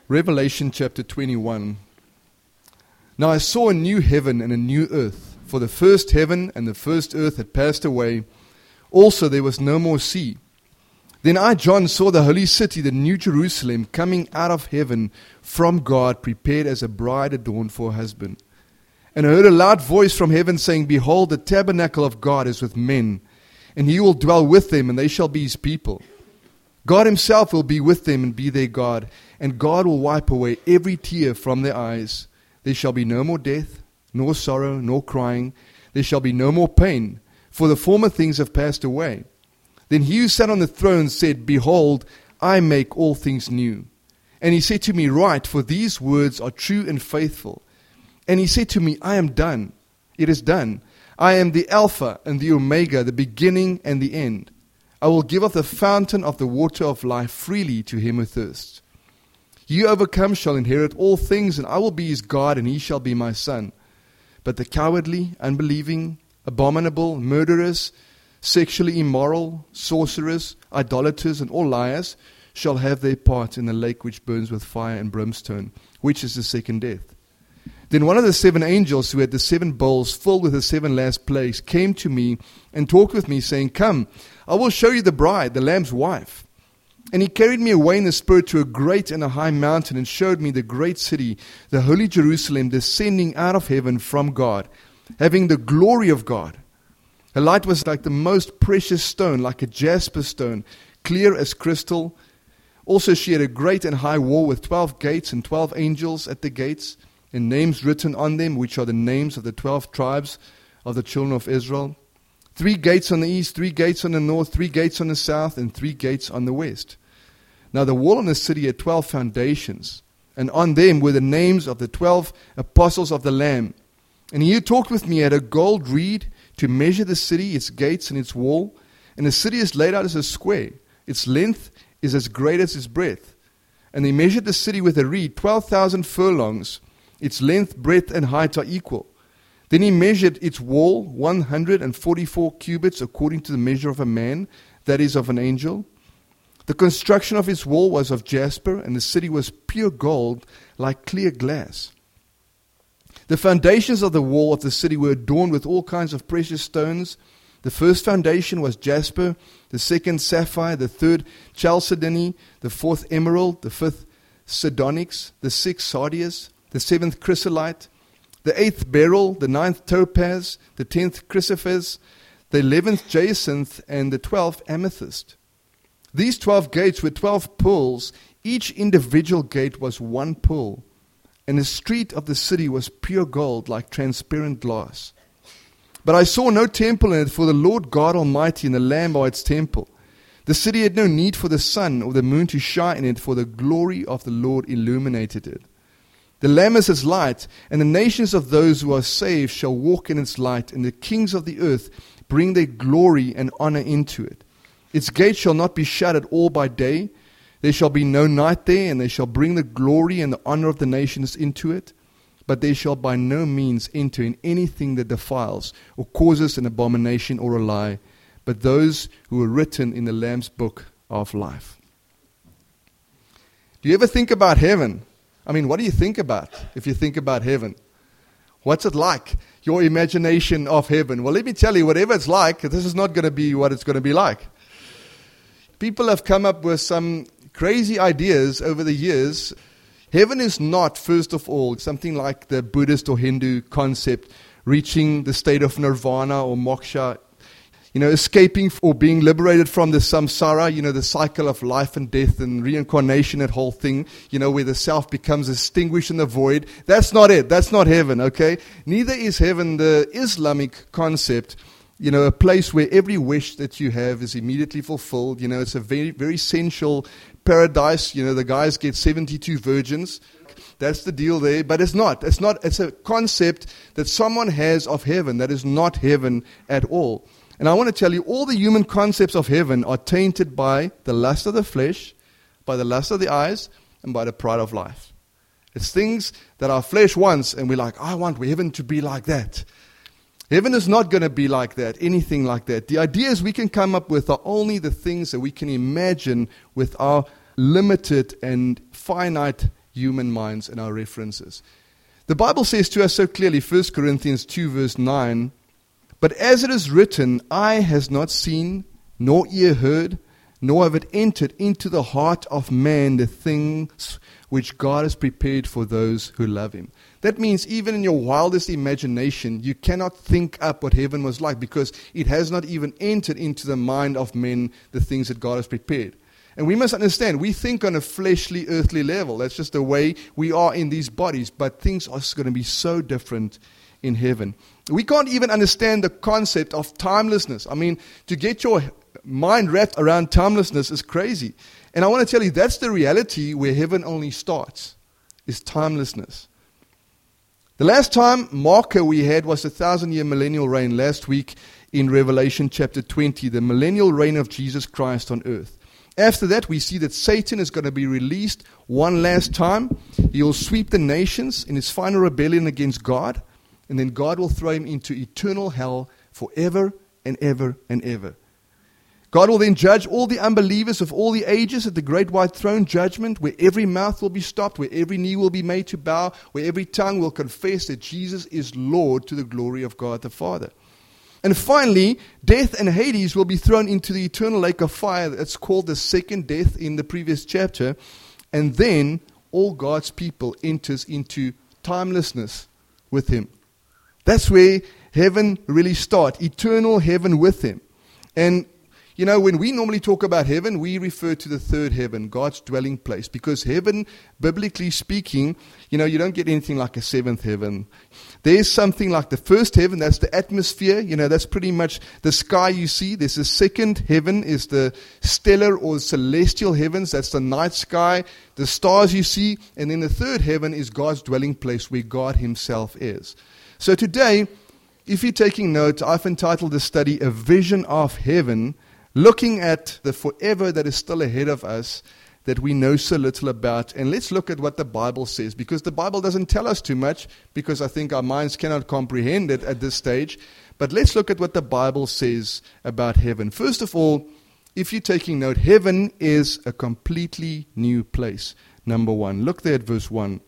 Revelation chapter 21. Now I saw a new heaven and a new earth, for the first heaven and the first earth had passed away. Also there was no more sea. Then I, John, saw the holy city, the new Jerusalem, coming out of heaven from God, prepared as a bride adorned for her husband. And I heard a loud voice from heaven saying, Behold, the tabernacle of God is with men, and he will dwell with them, and they shall be his people. God himself will be with them and be their God, and God will wipe away every tear from their eyes. There shall be no more death, nor sorrow, nor crying. There shall be no more pain, for the former things have passed away. Then he who sat on the throne said, Behold, I make all things new. And he said to me, Write, for these words are true and faithful. And he said to me, I am done. It is done. I am the Alpha and the Omega, the beginning and the end. I will give of the fountain of the water of life freely to him who thirsts. He who overcomes shall inherit all things, and I will be his God, and he shall be my son. But the cowardly, unbelieving, abominable, murderers, sexually immoral, sorcerers, idolaters, and all liars shall have their part in the lake which burns with fire and brimstone, which is the second death. Then one of the seven angels who had the seven bowls filled with the seven last plagues came to me and talked with me, saying, Come, I will show you the bride, the Lamb's wife. And he carried me away in the Spirit to a great and a high mountain, and showed me the great city, the holy Jerusalem, descending out of heaven from God, having the glory of God. Her light was like the most precious stone, like a jasper stone, clear as crystal. Also she had a great and high wall with 12 gates and 12 angels at the gates, and names written on them, which are the names of the 12 tribes of the children of Israel. 3 gates on the east, 3 gates on the north, 3 gates on the south, and 3 gates on the west. Now the wall of the city had 12 foundations, and on them were the names of the 12 apostles of the Lamb. And he who talked with me had a gold reed to measure the city, its gates and its wall. And the city is laid out as a square. Its length is as great as its breadth. And they measured the city with a reed, 12,000 furlongs. Its length, breadth, and height are equal. Then he measured its wall 144 cubits according to the measure of a man, that is, of an angel. The construction of its wall was of jasper, and the city was pure gold, like clear glass. The foundations of the wall of the city were adorned with all kinds of precious stones. The first foundation was jasper, the second sapphire, the third chalcedony, the fourth emerald, the fifth sardonyx, the sixth sardius, the seventh chrysolite, the 8th beryl, the 9th topaz, the 10th chrysoprase, the 11th jacinth, and the 12th amethyst. These 12 gates were 12 pearls. Each individual gate was 1 pearl. And the street of the city was pure gold, like transparent glass. But I saw no temple in it, for the Lord God Almighty and the Lamb are its temple. The city had no need for the sun or the moon to shine in it, for the glory of the Lord illuminated it. The Lamb is its light, and the nations of those who are saved shall walk in its light, and the kings of the earth bring their glory and honor into it. Its gates shall not be shut at all by day. There shall be no night there, and they shall bring the glory and the honor of the nations into it. But they shall by no means enter in anything that defiles, or causes an abomination or a lie, but those who are written in the Lamb's book of life. Do you ever think about heaven? I mean, what do you think about if you think about heaven? What's it like? Your imagination of heaven. Well, let me tell you, whatever it's like, this is not going to be what it's going to be like. People have come up with some crazy ideas over the years. Heaven is not, first of all, something like the Buddhist or Hindu concept, reaching the state of nirvana or moksha, escaping or being liberated from the samsara, the cycle of life and death and reincarnation, that whole thing, where the self becomes extinguished in the void. That's not it. That's not heaven, okay? Neither is heaven the Islamic concept, a place where every wish that you have is immediately fulfilled. It's a very, very sensual paradise. The guys get 72 virgins. That's the deal there. But it's not. It's a concept that someone has of heaven that is not heaven at all. And I want to tell you, all the human concepts of heaven are tainted by the lust of the flesh, by the lust of the eyes, and by the pride of life. It's things that our flesh wants, and we're like, I want heaven to be like that. Heaven is not going to be like that, anything like that. The ideas we can come up with are only the things that we can imagine with our limited and finite human minds and our references. The Bible says to us so clearly, 1 Corinthians 2 verse 9, "But as it is written, eye has not seen, nor ear heard, nor have it entered into the heart of man the things which God has prepared for those who love him." That means even in your wildest imagination, you cannot think up what heaven was like, because it has not even entered into the mind of men the things that God has prepared. And we must understand, we think on a fleshly, earthly level. That's just the way we are in these bodies. But things are going to be so different in heaven. We can't even understand the concept of timelessness. I mean, to get your mind wrapped around timelessness is crazy. And I want to tell you, that's the reality where heaven only starts, is timelessness. The last time marker we had was the 1,000-year millennial reign last week in Revelation chapter 20, the millennial reign of Jesus Christ on earth. After that, we see that Satan is going to be released one last time. He will sweep the nations in his final rebellion against God, and then God will throw him into eternal hell forever and ever and ever. God will then judge all the unbelievers of all the ages at the great white throne judgment, where every mouth will be stopped, where every knee will be made to bow, where every tongue will confess that Jesus is Lord, to the glory of God the Father. And finally, death and Hades will be thrown into the eternal lake of fire. That's called the second death in the previous chapter. And then all God's people enters into timelessness with him. That's where heaven really starts, eternal heaven with him. And you know, when we normally talk about heaven, we refer to the third heaven, God's dwelling place. Because heaven, biblically speaking, you know, you don't get anything like a seventh heaven. There's something like the first heaven, that's the atmosphere. You know, that's pretty much the sky you see. There's a second heaven, is the stellar or celestial heavens. That's the night sky, the stars you see. And then the third heaven is God's dwelling place, where God himself is. So today, if you're taking notes, I've entitled the study, A Vision of Heaven, looking at the forever that is still ahead of us, that we know so little about. And let's look at what the Bible says, because the Bible doesn't tell us too much, because I think our minds cannot comprehend it at this stage. But let's look at what the Bible says about heaven. First of all, if you're taking note, heaven is a completely new place. Number one, look there at verse 1.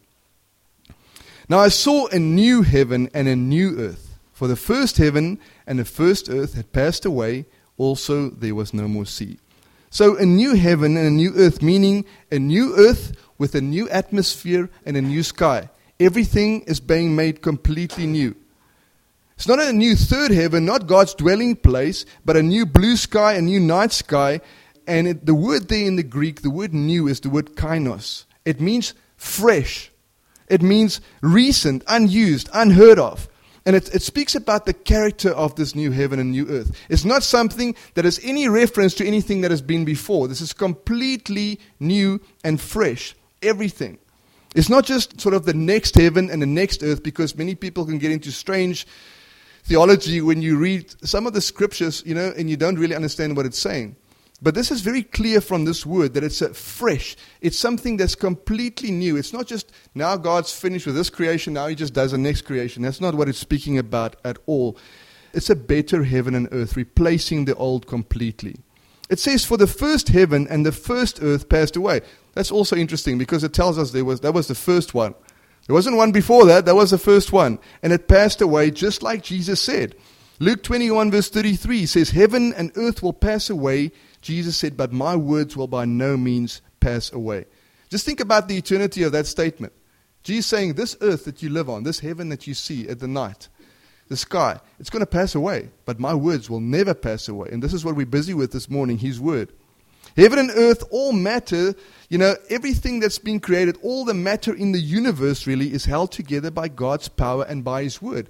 "Now I saw a new heaven and a new earth, for the first heaven and the first earth had passed away. Also, there was no more sea." So a new heaven and a new earth, meaning a new earth with a new atmosphere and a new sky. Everything is being made completely new. It's not a new third heaven, not God's dwelling place, but a new blue sky, a new night sky. And the word there in the Greek, the word new, is the word kainos. It means fresh. It means recent, unused, unheard of. And it speaks about the character of this new heaven and new earth. It's not something that has any reference to anything that has been before. This is completely new and fresh. Everything. It's not just sort of the next heaven and the next earth, because many people can get into strange theology when you read some of the scriptures, you know, and you don't really understand what it's saying. But this is very clear from this word that it's a fresh. It's something that's completely new. It's not just now God's finished with this creation, now he just does the next creation. That's not what it's speaking about at all. It's a better heaven and earth, replacing the old completely. It says, "For the first heaven and the first earth passed away." That's also interesting, because it tells us that was the first one. There wasn't one before that. That was the first one. And it passed away just like Jesus said. Luke 21 verse 33 says, "Heaven and earth will pass away." Jesus said, "But my words will by no means pass away." Just think about the eternity of that statement. Jesus saying, this earth that you live on, this heaven that you see at the night, the sky, it's going to pass away, but my words will never pass away. And this is what we're busy with this morning, his word. Heaven and earth, all matter, you know, everything that's been created, all the matter in the universe really is held together by God's power and by his word.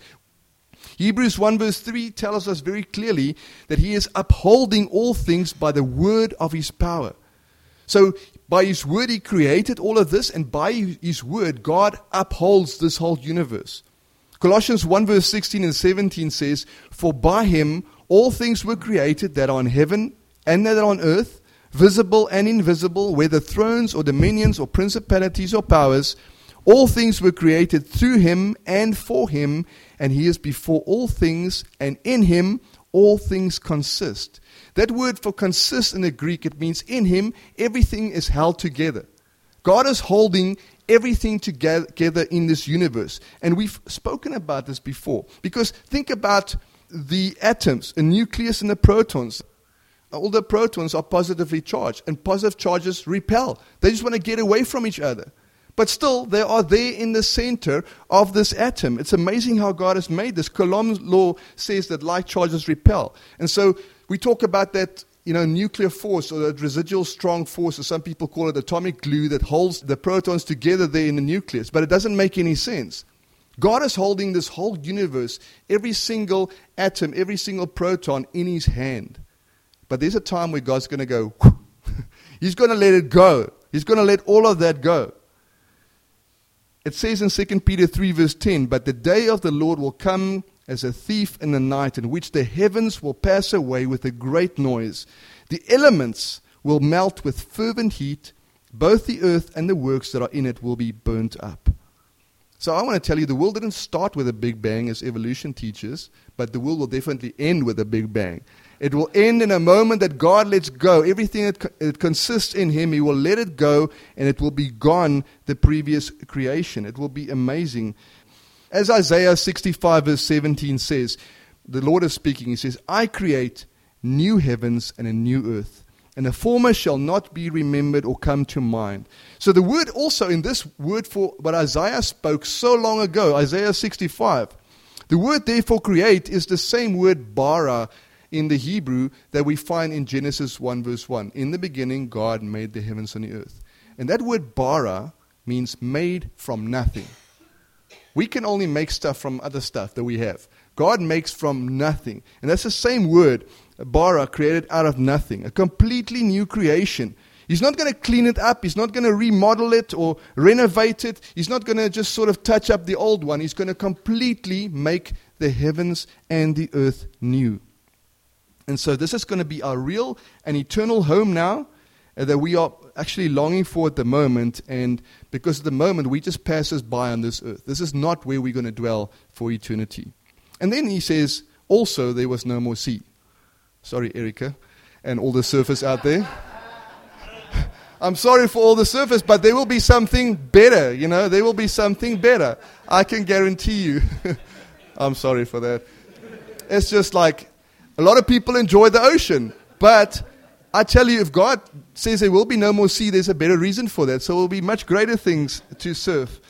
Hebrews 1 verse 3 tells us very clearly that he is upholding all things by the word of his power. So by his word he created all of this, and by his word God upholds this whole universe. Colossians 1 verse 16 and 17 says, "For by him all things were created that are in heaven and that are on earth, visible and invisible, whether thrones or dominions or principalities or powers. All things were created through him and for him, and he is before all things, and in him all things consist." That word for consist in the Greek, it means in him everything is held together. God is holding everything together in this universe. And we've spoken about this before. Because think about the atoms, a nucleus and the protons. All the protons are positively charged, and positive charges repel. They just want to get away from each other. But still, they are there in the center of this atom. It's amazing how God has made this. Coulomb's law says that like charges repel. And so we talk about that, nuclear force, or that residual strong force, or some people call it atomic glue, that holds the protons together there in the nucleus. But it doesn't make any sense. God is holding this whole universe, every single atom, every single proton in his hand. But there's a time where God's going to go, he's going to let it go. He's going to let all of that go. It says in 2 Peter 3 verse 10, but the day of the Lord will come as a thief in the night, in which the heavens will pass away with a great noise. The elements will melt with fervent heat. Both the earth and the works that are in it will be burnt up. So I want to tell you, the world didn't start with a big bang, as evolution teaches, but the world will definitely end with a big bang. It will end in a moment that God lets go. Everything that consists in him, he will let it go, and it will be gone, the previous creation. It will be amazing. As Isaiah 65 verse 17 says, the Lord is speaking. He says, I create new heavens and a new earth, and the former shall not be remembered or come to mind. So the word also in this word for what Isaiah spoke so long ago, Isaiah 65, the word there for create is the same word bara in the Hebrew that we find in Genesis 1 verse 1. In the beginning, God made the heavens and the earth. And that word bara means made from nothing. We can only make stuff from other stuff that we have. God makes from nothing. And that's the same word, bara, created out of nothing. A completely new creation. He's not going to clean it up. He's not going to remodel it or renovate it. He's not going to just sort of touch up the old one. He's going to completely make the heavens and the earth new. And so this is going to be our real and eternal home now that we are actually longing for at the moment. And because at the moment we just pass us by on this earth. This is not where we're going to dwell for eternity. And then he says, also there was no more sea. Sorry, Erica, and all the surfers out there. I'm sorry for all the surfers, but there will be something better, There will be something better. I can guarantee you. I'm sorry for that. It's just like, a lot of people enjoy the ocean, but I tell you, if God says there will be no more sea, there's a better reason for that. So there will be much greater things to surf.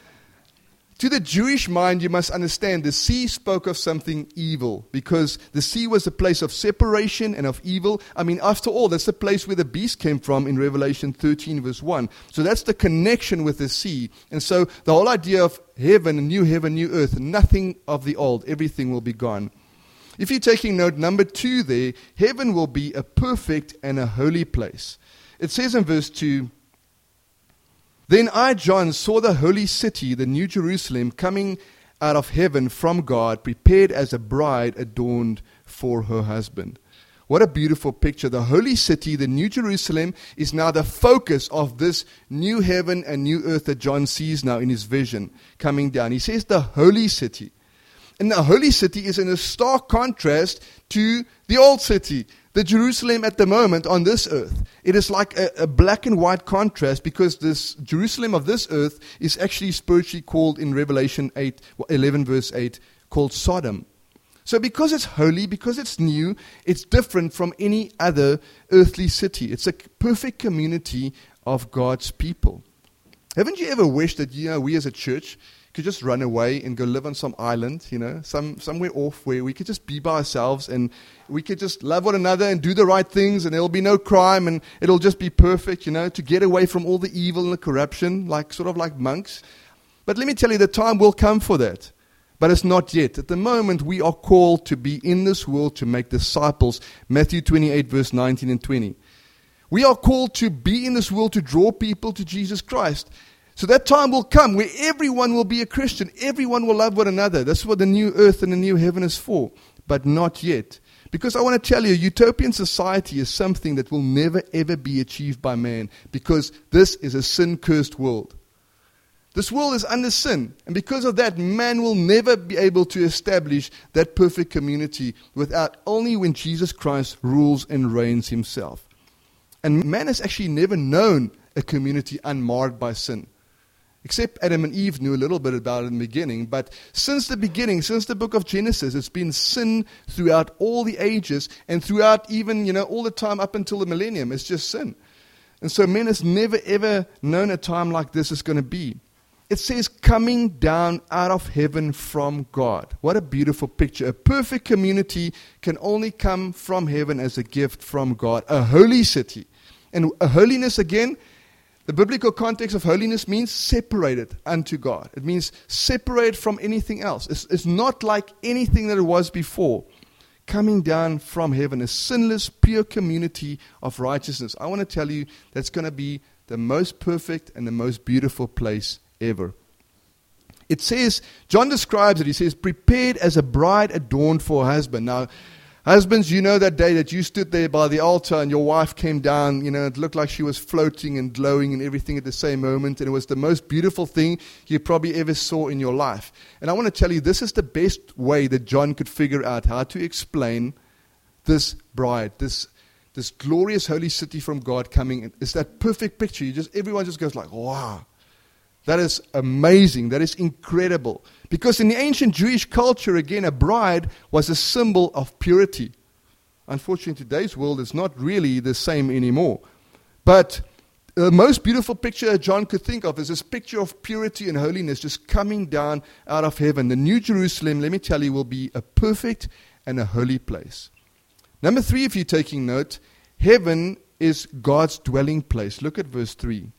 To the Jewish mind, you must understand the sea spoke of something evil, because the sea was a place of separation and of evil. I mean, after all, that's the place where the beast came from in Revelation 13 verse 1. So that's the connection with the sea. And so the whole idea of heaven, new earth, nothing of the old, everything will be gone. If you're taking note, number 2 there, heaven will be a perfect and a holy place. It says in verse 2, then I, John, saw the holy city, the new Jerusalem, coming out of heaven from God, prepared as a bride adorned for her husband. What a beautiful picture. The holy city, the new Jerusalem, is now the focus of this new heaven and new earth that John sees now in his vision coming down. He says the holy city. And the holy city is in a stark contrast to the old city, the Jerusalem at the moment on this earth. It is like a black and white contrast, because this Jerusalem of this earth is actually spiritually called in Revelation 11 verse 8, called Sodom. So because it's holy, because it's new, it's different from any other earthly city. It's a perfect community of God's people. Haven't you ever wished that we as a church could just run away and go live on some island, somewhere off where we could just be by ourselves and we could just love one another and do the right things, and there'll be no crime and it'll just be perfect, to get away from all the evil and the corruption, sort of like monks. But let me tell you, the time will come for that. But it's not yet. At the moment, we are called to be in this world to make disciples. Matthew 28 verse 19 and 20. We are called to be in this world to draw people to Jesus Christ. So that time will come where everyone will be a Christian. Everyone will love one another. That's what the new earth and the new heaven is for. But not yet. Because I want to tell you, utopian society is something that will never ever be achieved by man. Because this is a sin-cursed world. This world is under sin. And because of that, man will never be able to establish that perfect community without only when Jesus Christ rules and reigns himself. And man has actually never known a community unmarred by sin. Except Adam and Eve knew a little bit about it in the beginning. But since the beginning, since the book of Genesis, it's been sin throughout all the ages and throughout even, all the time up until the millennium. It's just sin. And so man has never ever known a time like this is going to be. It says coming down out of heaven from God. What a beautiful picture. A perfect community can only come from heaven as a gift from God. A holy city. And a holiness again, the biblical context of holiness means separated unto God. It means separated from anything else. It's not like anything that it was before. Coming down from heaven, a sinless, pure community of righteousness. I want to tell you that's going to be the most perfect and the most beautiful place ever. It says, John describes it, he says, prepared as a bride adorned for her husband. Now, husbands, you know that day that you stood there by the altar and your wife came down, it looked like she was floating and glowing and everything at the same moment, and it was the most beautiful thing you probably ever saw in your life. And I want to tell you, this is the best way that John could figure out how to explain this bride, this glorious holy city from God coming in. It's that perfect picture. Everyone just goes like, wow. That is amazing. That is incredible. Because in the ancient Jewish culture, again, a bride was a symbol of purity. Unfortunately, in today's world, it's not really the same anymore. But the most beautiful picture John could think of is this picture of purity and holiness just coming down out of heaven. The New Jerusalem, let me tell you, will be a perfect and a holy place. Number 3, if you're taking note, heaven is God's dwelling place. Look at verse 3.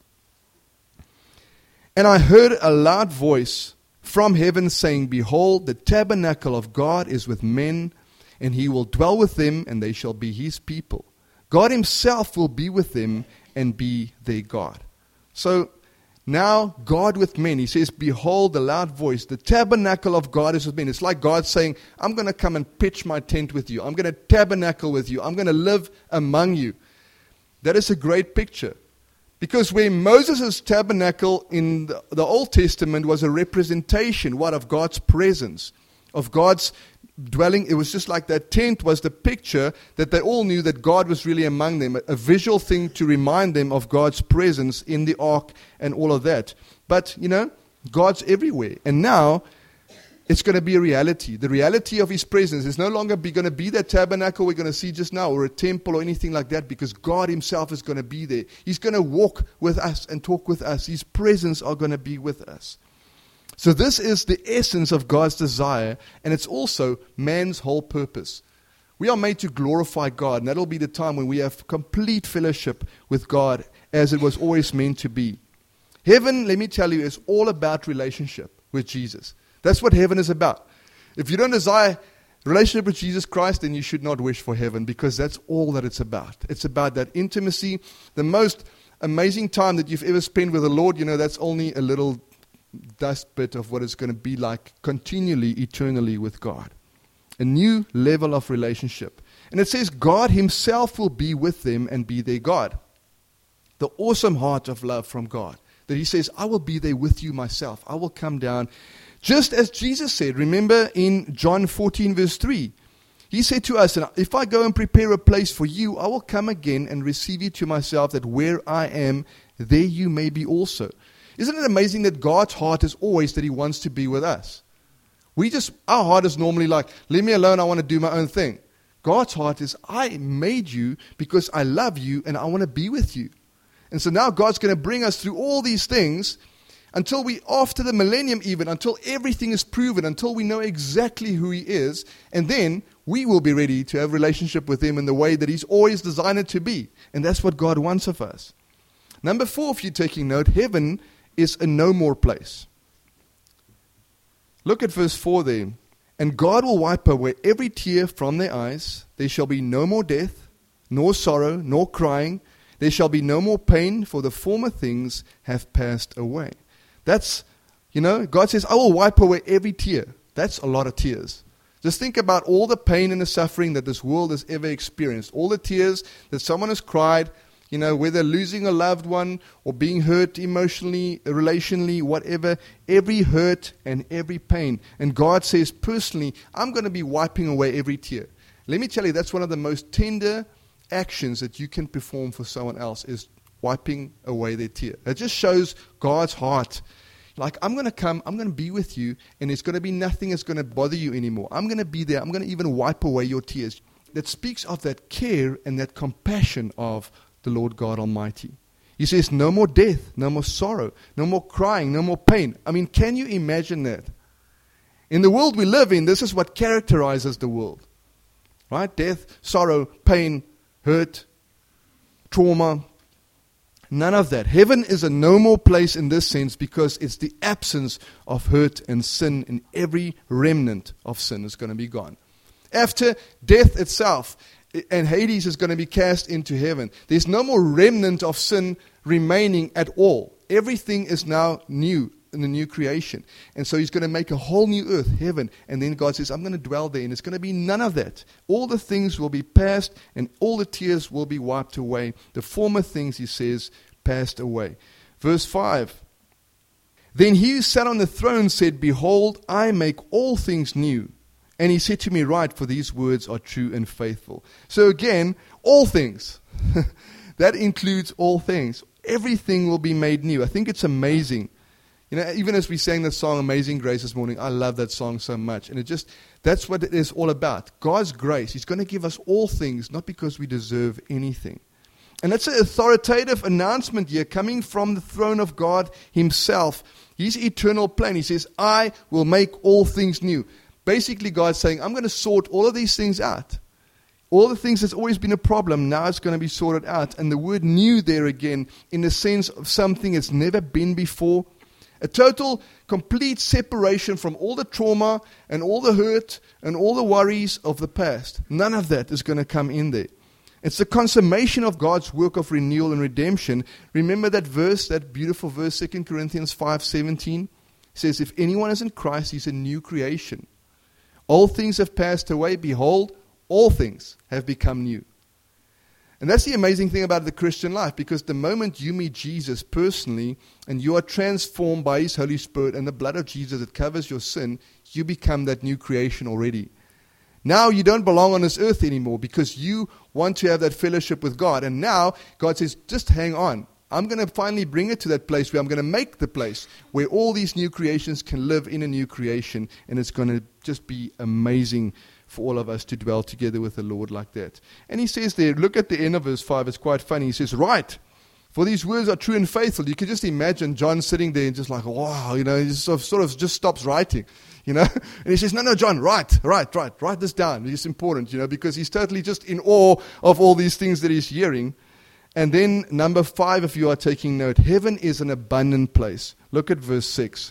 And I heard a loud voice from heaven saying, behold, the tabernacle of God is with men, and he will dwell with them, and they shall be his people. God himself will be with them and be their God. So now God with men, he says, behold, the loud voice, the tabernacle of God is with men. It's like God saying, I'm going to come and pitch my tent with you. I'm going to tabernacle with you. I'm going to live among you. That is a great picture. Because where Moses' tabernacle in the Old Testament was a representation, of God's presence, of God's dwelling. It was just like that tent was the picture that they all knew that God was really among them, a visual thing to remind them of God's presence in the ark and all of that. But, God's everywhere. And now, it's going to be a reality. The reality of his presence is no longer going to be that tabernacle we're going to see just now, or a temple or anything like that, because God himself is going to be there. He's going to walk with us and talk with us. His presence are going to be with us. So this is the essence of God's desire, and it's also man's whole purpose. We are made to glorify God, and that'll be the time when we have complete fellowship with God as it was always meant to be. Heaven, let me tell you, is all about relationship with Jesus. That's what heaven is about. If you don't desire relationship with Jesus Christ, then you should not wish for heaven, because that's all that it's about. It's about that intimacy. The most amazing time that you've ever spent with the Lord, that's only a little dust bit of what it's going to be like continually, eternally with God. A new level of relationship. And it says God himself will be with them and be their God. The awesome heart of love from God. That he says, I will be there with you myself. I will come down. Just as Jesus said, remember in John 14 verse 3, he said to us, if I go and prepare a place for you, I will come again and receive you to myself, that where I am, there you may be also. Isn't it amazing that God's heart is always that he wants to be with us? Our heart is normally like, leave me alone, I want to do my own thing. God's heart is, I made you because I love you and I want to be with you. And so now God's going to bring us through all these things until after the millennium even, until everything is proven, until we know exactly who he is, and then we will be ready to have a relationship with him in the way that he's always designed it to be. And that's what God wants of us. Number 4, if you're taking note, heaven is a no more place. Look at verse 4 there. And God will wipe away every tear from their eyes. There shall be no more death, nor sorrow, nor crying. There shall be no more pain, for the former things have passed away. That's, God says, I will wipe away every tear. That's a lot of tears. Just think about all the pain and the suffering that this world has ever experienced. All the tears that someone has cried, whether losing a loved one or being hurt emotionally, relationally, whatever, every hurt and every pain. And God says, personally, I'm going to be wiping away every tear. Let me tell you, that's one of the most tender actions that you can perform for someone else, is wiping away their tear. It just shows God's heart. Like, I'm going to come, I'm going to be with you, and it's going to be nothing that's going to bother you anymore. I'm going to be there. I'm going to even wipe away your tears. That speaks of that care and that compassion of the Lord God Almighty. He says, no more death, no more sorrow, no more crying, no more pain. I mean, can you imagine that? In the world we live in, this is what characterizes the world. Right? Death, sorrow, pain, hurt, trauma. None of that. Heaven is a no more place in this sense because it's the absence of hurt and sin, and every remnant of sin is going to be gone. After death itself, and Hades is going to be cast into heaven, there's no more remnant of sin remaining at all. Everything is now new in the new creation. And so he's going to make a whole new earth, heaven. And then God says, I'm going to dwell there. And it's going to be none of that. All the things will be past and all the tears will be wiped away. The former things, he says, passed away. Verse 5. Then he who sat on the throne said, behold, I make all things new. And he said to me, write, for these words are true and faithful. So again, all things. That includes all things. Everything will be made new. I think it's amazing. You know, even as we sang that song, Amazing Grace, this morning, I love that song so much. And that's what it is all about. God's grace. He's going to give us all things, not because we deserve anything. And that's an authoritative announcement here coming from the throne of God himself. His eternal plan. He says, I will make all things new. Basically, God's saying, I'm going to sort all of these things out. All the things that's always been a problem, now it's going to be sorted out. And the word new there again, in the sense of something that's never been before. A total, complete separation from all the trauma and all the hurt and all the worries of the past. None of that is going to come in there. It's the consummation of God's work of renewal and redemption. Remember that verse, that beautiful verse, 2 Corinthians 5:17? Says, if anyone is in Christ, he's a new creation. All things have passed away. Behold, all things have become new. And that's the amazing thing about the Christian life, because the moment you meet Jesus personally and you are transformed by his Holy Spirit and the blood of Jesus that covers your sin, you become that new creation already. Now you don't belong on this earth anymore because you want to have that fellowship with God. And now God says, just hang on. I'm going to finally bring it to that place where I'm going to make the place where all these new creations can live in a new creation. And it's going to just be amazing for all of us to dwell together with the Lord like that. And he says there, look at the end of verse 5, it's quite funny. He says, write, for these words are true and faithful. You can just imagine John sitting there and just like, wow, you know, he sort of just stops writing, you know. And he says, no, John, write this down. It's important, you know, because he's totally just in awe of all these things that he's hearing. And then number 5, if you are taking note, heaven is an abundant place. Look at verse 6.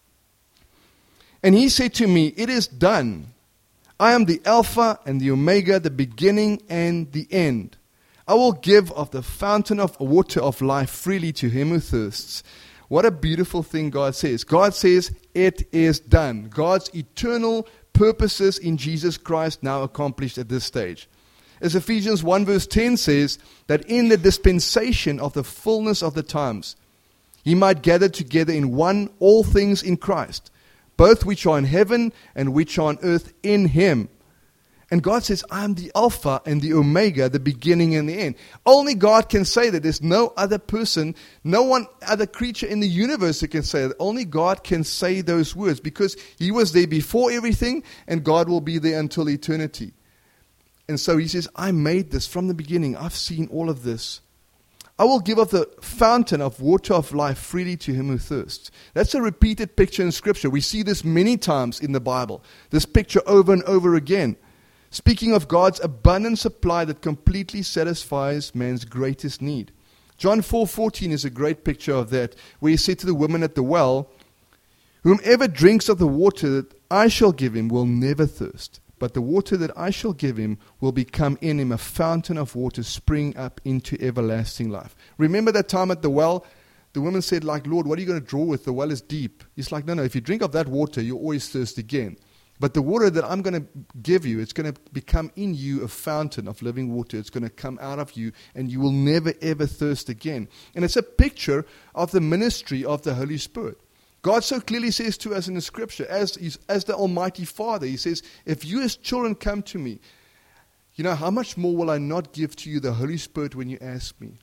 And he said to me, it is done. I am the Alpha and the Omega, the beginning and the end. I will give of the fountain of water of life freely to him who thirsts. What a beautiful thing God says. God says, it is done. God's eternal purposes in Jesus Christ now accomplished at this stage. As Ephesians 1 verse 10 says, that in the dispensation of the fullness of the times, he might gather together in one all things in Christ, both which are in heaven and which are on earth in him. And God says, I am the Alpha and the Omega, the beginning and the end. Only God can say that. There's no other person, no one other creature in the universe that can say that. Only God can say those words because he was there before everything and God will be there until eternity. And so he says, I made this from the beginning. I've seen all of this. I will give of the fountain of water of life freely to him who thirsts. That's a repeated picture in Scripture. We see this many times in the Bible. This picture over and over again. Speaking of God's abundant supply that completely satisfies man's greatest need. John 4:14 is a great picture of that, where he said to the woman at the well, whomever drinks of the water that I shall give him will never thirst. But the water that I shall give him will become in him a fountain of water spring up into everlasting life. Remember that time at the well? The woman said, like, Lord, what are you going to draw with? The well is deep. He's like, no, if you drink of that water, you'll always thirst again. But the water that I'm going to give you, it's going to become in you a fountain of living water. It's going to come out of you, and you will never, ever thirst again. And it's a picture of the ministry of the Holy Spirit. God so clearly says to us in the Scripture, as the Almighty Father, he says, if you as children come to me, you know, how much more will I not give to you the Holy Spirit when you ask me?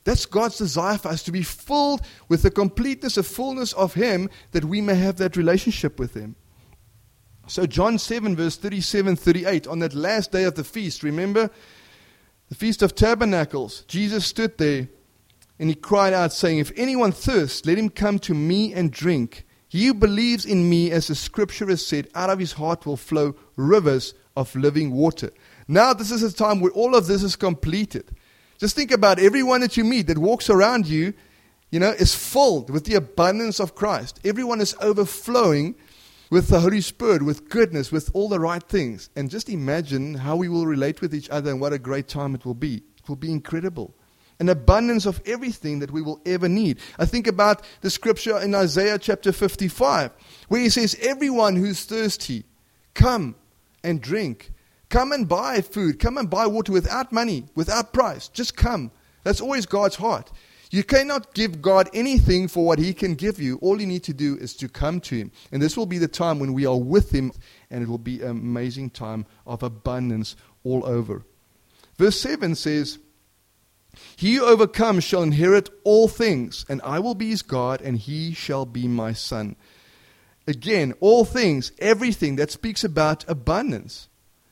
That's God's desire for us, to be filled with the completeness, the fullness of Him, that we may have that relationship with Him. So John 7 verse 37, 38, on that last day of the feast, remember? The Feast of Tabernacles, Jesus stood there and He cried out saying, if anyone thirsts, let him come to me and drink. He who believes in me, as the scripture has said, out of his heart will flow rivers of living water. Now this is a time where all of this is completed. Just think about everyone that you meet that walks around you, is filled with the abundance of Christ. Everyone is overflowing with the Holy Spirit, with goodness, with all the right things. And just imagine how we will relate with each other and what a great time it will be. It will be incredible. An abundance of everything that we will ever need. I think about the scripture in Isaiah chapter 55, where He says, everyone who's thirsty, come and drink. Come and buy food. Come and buy water without money, without price. Just come. That's always God's heart. You cannot give God anything for what He can give you. All you need to do is to come to Him. And this will be the time when we are with Him, and it will be an amazing time of abundance all over. Verse 7 says, he who overcomes shall inherit all things, and I will be his God, and he shall be my son. Again, all things, everything, that speaks about abundance.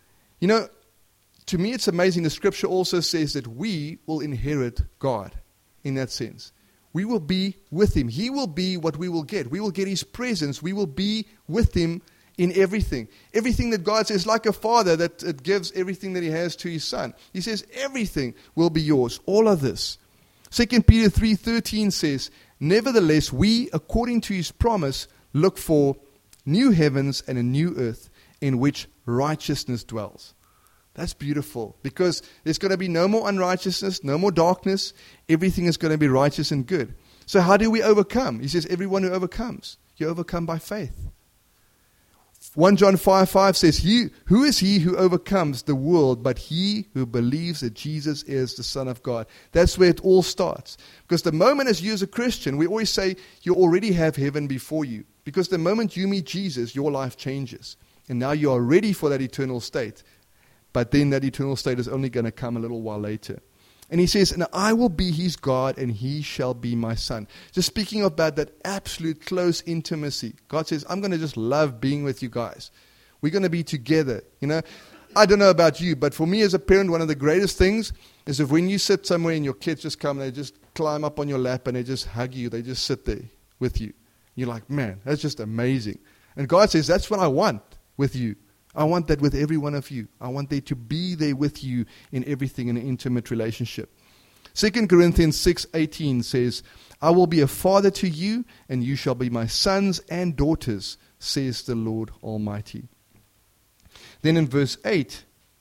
To me it's amazing. The scripture also says that we will inherit God in that sense. We will be with Him. He will be what we will get. We will get His presence. We will be with Him in everything. Everything that God says, like a father that gives everything that He has to His son. He says everything will be yours. All of this. 2 Peter 3:13 says, nevertheless, we, according to His promise, look for new heavens and a new earth in which righteousness dwells. That's beautiful, because there's going to be no more unrighteousness, no more darkness. Everything is going to be righteous and good. So how do we overcome? He says, everyone who overcomes, you overcome by faith. 1 John 5:5 says, who is he who overcomes the world but he who believes that Jesus is the Son of God? That's where it all starts. Because the moment as you as a Christian, we always say you already have heaven before you. Because the moment you meet Jesus, your life changes. And now you are ready for that eternal state. But then that eternal state is only going to come a little while later. And He says, and I will be his God, and he shall be my son. Just speaking about that absolute close intimacy. God says, I'm going to just love being with you guys. We're going to be together. I don't know about you, but for me as a parent, one of the greatest things is if when you sit somewhere and your kids just come, they just climb up on your lap and they just hug you. They just sit there with you. You're like, man, that's just amazing. And God says, that's what I want with you. I want that with every one of you. I want they to be there with you in everything, in an intimate relationship. 2 Corinthians 6:18 says, I will be a father to you, and you shall be my sons and daughters, says the Lord Almighty. Then in verse 8,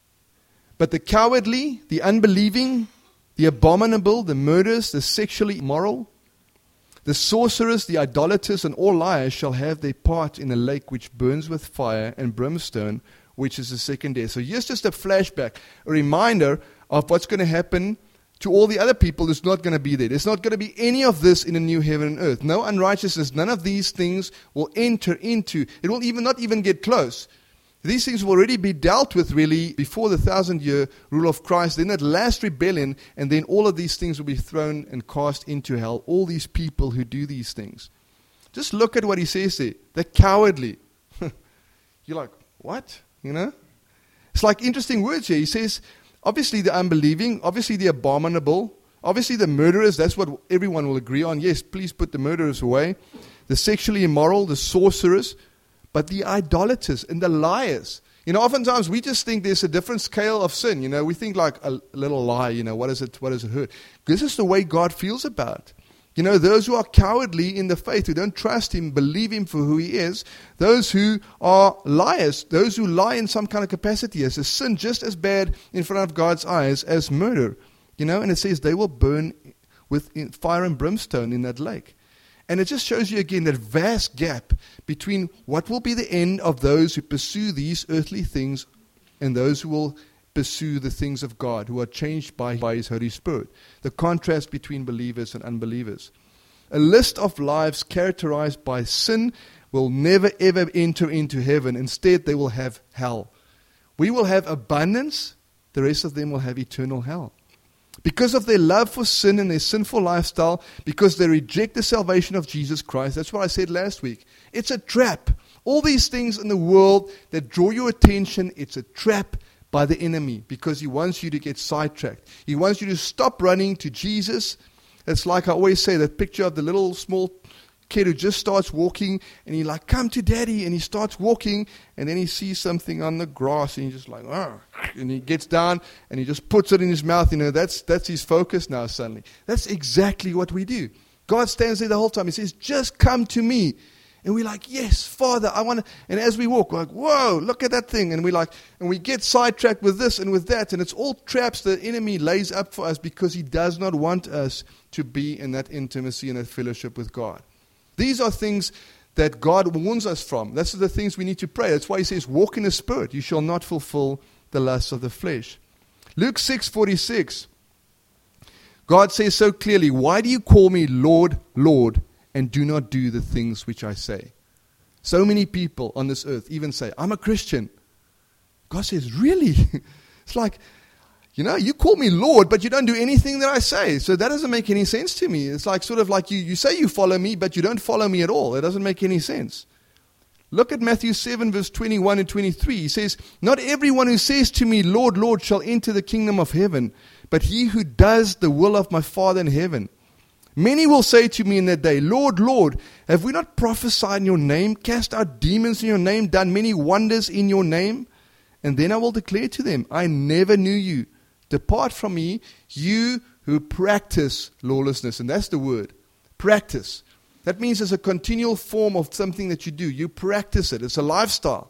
but the cowardly, the unbelieving, the abominable, the murderers, the sexually immoral, the sorcerers, the idolaters, and all liars shall have their part in a lake which burns with fire and brimstone, which is the second death. So here's just a flashback, a reminder of what's going to happen to all the other people who's not going to be there. There's not going to be any of this in the new heaven and earth. No unrighteousness. None of these things will enter into. It will not even get close. These things will already be dealt with really before the 1,000-year rule of Christ. Then that last rebellion, and then all of these things will be thrown and cast into hell. All these people who do these things. Just look at what he says there. They're cowardly. You're like, what? It's like interesting words here. He says, obviously the unbelieving, obviously the abominable, obviously the murderers. That's what everyone will agree on. Yes, please put the murderers away. The sexually immoral, the sorcerers. But the idolaters and the liars. Oftentimes we just think there's a different scale of sin. We think like a little lie, what does it hurt? This is the way God feels about it. Those who are cowardly in the faith, who don't trust Him, believe Him for who He is, those who are liars, those who lie in some kind of capacity, as a sin just as bad in front of God's eyes as murder. And it says they will burn with fire and brimstone in that lake. And it just shows you again that vast gap between what will be the end of those who pursue these earthly things and those who will pursue the things of God, who are changed by His Holy Spirit. The contrast between believers and unbelievers. A list of lives characterized by sin will never ever enter into heaven. Instead, they will have hell. We will have abundance. The rest of them will have eternal hell. Because of their love for sin and their sinful lifestyle, because they reject the salvation of Jesus Christ. That's what I said last week. It's a trap. All these things in the world that draw your attention, it's a trap by the enemy because he wants you to get sidetracked. He wants you to stop running to Jesus. It's like I always say, that picture of the little small kid who just starts walking and he like, come to daddy, and he starts walking and then he sees something on the grass and he's just like, oh, and he gets down and he just puts it in his mouth. That's his focus now suddenly. That's exactly what we do. God stands there the whole time. He says, just come to me. And we're like, yes, Father, I want to. And as we walk, we're like, whoa, look at that thing. And we get sidetracked with this and with that. And it's all traps the enemy lays up for us because he does not want us to be in that intimacy and that fellowship with God. These are things that God warns us from. That's the things we need to pray. That's why he says, walk in the Spirit. You shall not fulfill the lusts of the flesh. Luke 6:46. God says so clearly, why do you call me Lord, Lord, and do not do the things which I say? So many people on this earth even say, I'm a Christian. God says, really? It's like, you call me Lord, but you don't do anything that I say. So that doesn't make any sense to me. It's like sort of like you say you follow me, but you don't follow me at all. It doesn't make any sense. Look at Matthew 7, verse 21 and 23. He says, not everyone who says to me, Lord, Lord, shall enter the kingdom of heaven, but he who does the will of my Father in heaven. Many will say to me in that day, Lord, Lord, have we not prophesied in your name, cast out demons in your name, done many wonders in your name? And then I will declare to them, I never knew you. Depart from me, you who practice lawlessness. And that's the word, practice. That means it's a continual form of something that you do. You practice it. It's a lifestyle.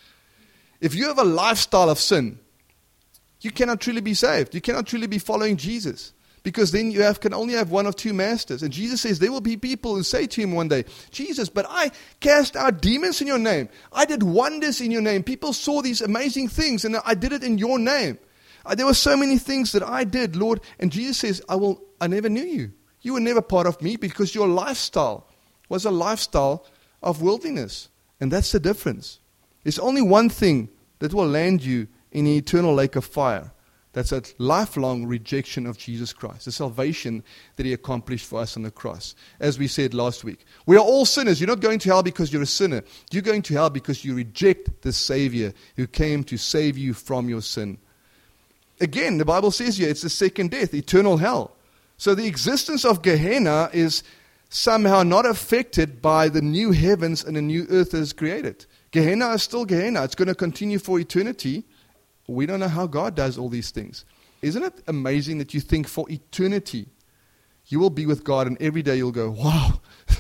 If you have a lifestyle of sin, you cannot truly be saved. You cannot truly be following Jesus. Because then you can only have one of two masters. And Jesus says there will be people who say to him one day, Jesus, but I cast out demons in your name. I did wonders in your name. People saw these amazing things and I did it in your name. There were so many things that I did, Lord. And Jesus says, I never knew you. You were never part of me because your lifestyle was a lifestyle of worldliness. And that's the difference. There's only one thing that will land you in the eternal lake of fire. That's a lifelong rejection of Jesus Christ, the salvation that he accomplished for us on the cross. As we said last week, we are all sinners. You're not going to hell because you're a sinner. You're going to hell because you reject the Savior who came to save you from your sin. Again, the Bible says here, it's the second death, eternal hell. So the existence of Gehenna is somehow not affected by the new heavens and the new earth that is created. Gehenna is still Gehenna. It's going to continue for eternity. We don't know how God does all these things. Isn't it amazing that you think for eternity you will be with God and every day you'll go, wow.